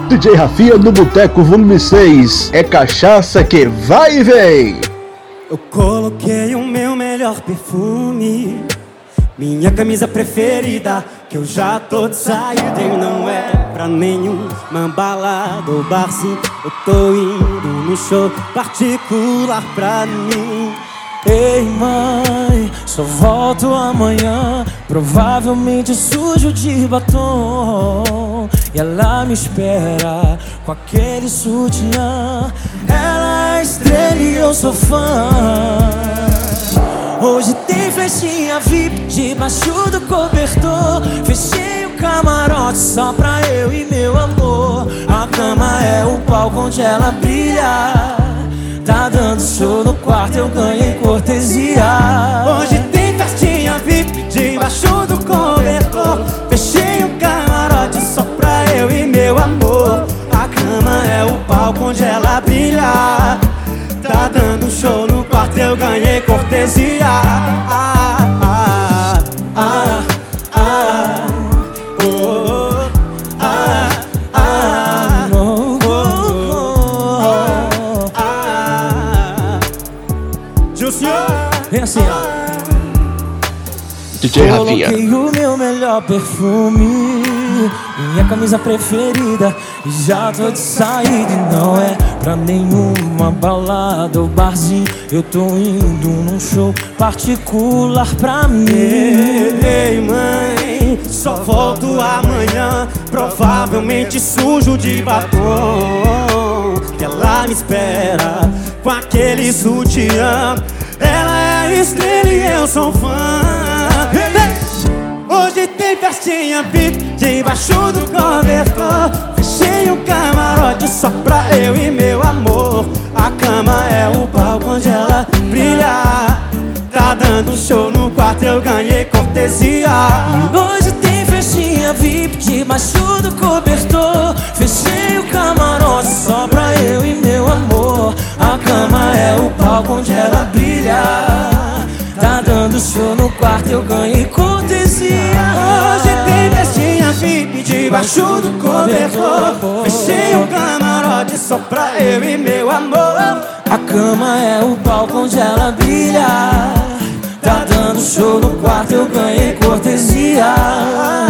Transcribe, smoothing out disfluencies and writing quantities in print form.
DJ Rafinha do Boteco Volume 6. É cachaça que vai e vem. Eu coloquei o meu melhor perfume, minha camisa preferida, que eu já tô de saída e não é pra nenhuma balada ou barzinho. Eu tô indo no show particular pra mim. Ei mãe, só volto amanhã, provavelmente sujo de batom. E ela me espera com aquele sutiã. Ela é estrela e eu sou fã. Hoje tem festinha VIP debaixo do cobertor. Fechei o camarote só pra eu e meu amor. A cama é o palco onde ela brilha. Tá dando show no quarto, eu ganhei cortesia. Hoje tem festinha VIP debaixo do cobertor. Fechei um camarote só pra eu e meu amor. A cama é o palco onde ela brilha. Tá dando show no quarto, eu ganhei cortesia. Vem assim, ó. DJ Rafinha. Coloquei o meu melhor perfume, minha camisa preferida, e já tô de saída e não é pra nenhuma balada ou barzinho. Eu tô indo num show particular pra mim. Ei mãe, só volto amanhã, provavelmente sujo de batom. E ela me espera com aquele sutiã. Ela é estrela e eu sou fã. Hoje tem festinha VIP debaixo do cobertor. Fechei um camarote só pra eu e meu amor. A cama é o palco onde ela brilha. Tá dando show no quarto, eu ganhei cortesia. Hoje tem festinha VIP debaixo do cobertor. Fechei o camarote só pra eu e meu amor. A cama é o palco onde ela brilha. Tá dando show no quarto, eu ganhei cortesia. Hoje tem festinha VIP debaixo do cobertor. Fechei um camarote só pra eu e meu amor. A cama é o palco onde ela brilha. Tá dando show no quarto, eu ganhei cortesia.